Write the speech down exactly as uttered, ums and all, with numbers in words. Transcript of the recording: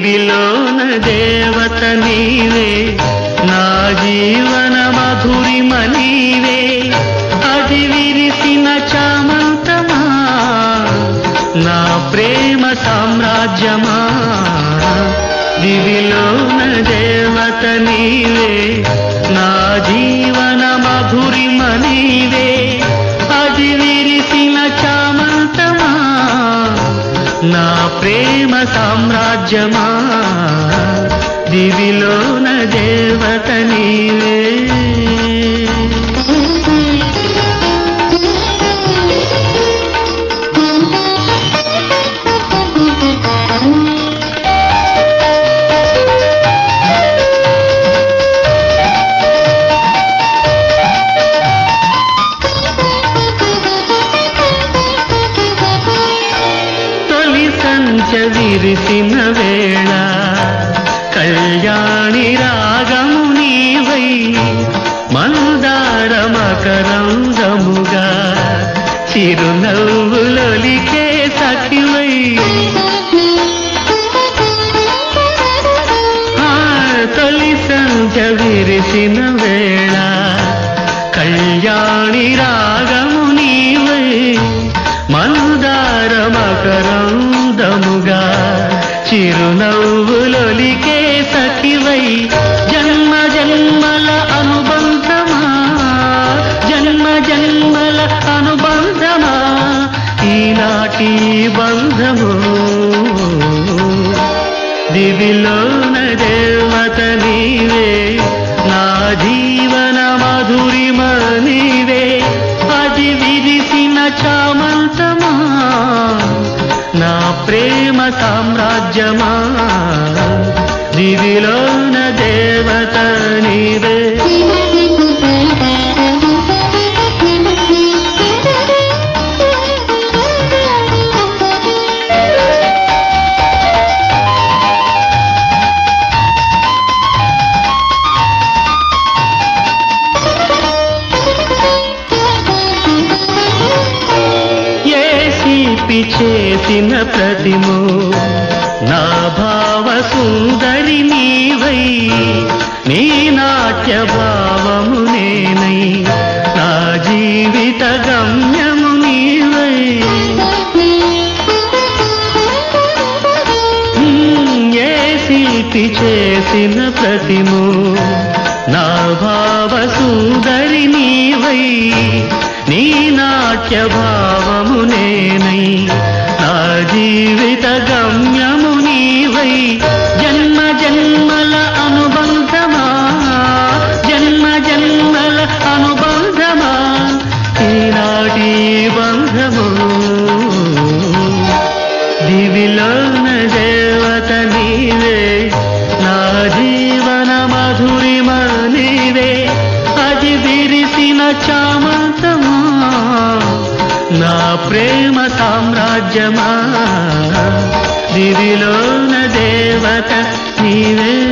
దివిలోన దేవత నీవే, నా జీవన మధురిమ నీవే. అది విరిసిన చామంతమా, నా ప్రేమ సామ్రాజ్యమా. దివిలోన దేవత నీవే, నా జీవన మధురిమ నీవే. అది విరిసిన చామంతమా, నా ప్రేమ సామ్రాజ్యమా. దివిలోన దేవత నీవే. సంచ విరిసిన వేళ కళ్యాణి రాగము నీవై, మందార మకరందముగా చిరునవ్వులొలికే సఖివై. తొలి సంచ విరిసిన వేళ కళ్యాణి రాగము నీవై, మందార మకరందముగా చిరునవ్వులొలికే సఖివై. జన్మ జన్మల అనుబంధమా, జన్మ జన్మల అనుబంధమా, ఈనాటి బంధము. దివిలోన దేవత నీవే, నా జీవన మధురిమ నీవే. అది విరిసిన చామంతమా, నా ప్రేమ సామ్రాజ్యమా. దివిలోన దేవత నీవే. చేసిన ప్రతిమో నా భావ సుందరి నీవై, నీ నాట్య భావము నేనై, నా జీవిత గమ్యము నీవై. ఏ శిల్పి చేసిన ప్రతిమో నా భావ సుందరి నీవై, నీ నాట్య భావము నేనై, నా జీవిత గమ్యము నీవై. జన్మ జన్మల అనుబంధమా, జన్మ జన్మల అనుబంధమా, ఈనాటి బంధము. దివిలోన దేవత నీవే, నా జీవన మధురిమ నీవే. అది విరిసిన చామంతమా, నా ప్రేమ సామ్రాజ్యమా. దివిలోన దేవత నీవే.